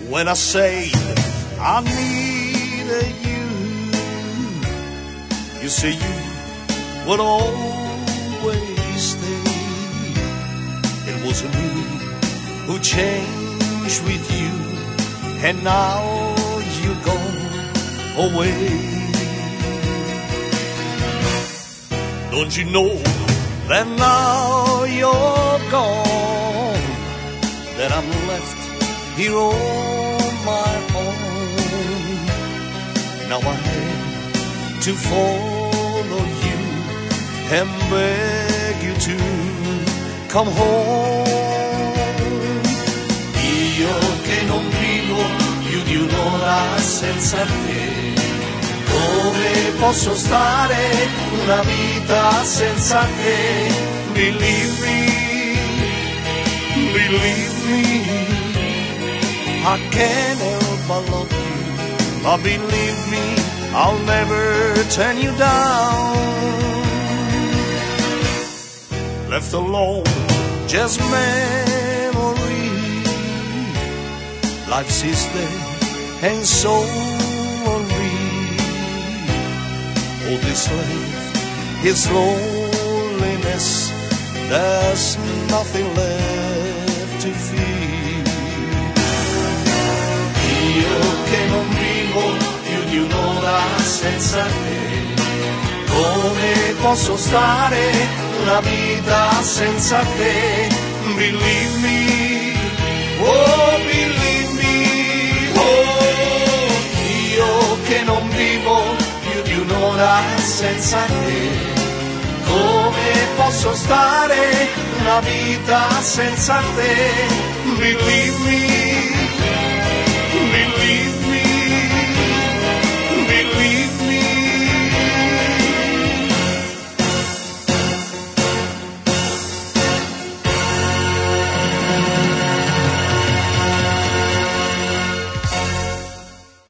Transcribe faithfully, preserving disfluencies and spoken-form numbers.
when I said I needed you. You say you would always stay. It wasn't me who changed with you, and now you go away. Don't you know that now you're gone, that I'm left here on my own? Now I have to follow you and beg you to come home. Io che non vivo più di un'ora senza te, come posso stare una vita senza te? Believe me, believe me, I can't help but love you, but believe me, I'll never turn you down. Left alone, just memory, life sits there and so lonely. All this left is loneliness, there's nothing left to feel. Io che non vivo più di un'ora senza te, come posso stare una vita senza te? Believe me, oh believe me, oh, io che non vivo più di un'ora senza te, come posso stare una vita senza te? Believe me,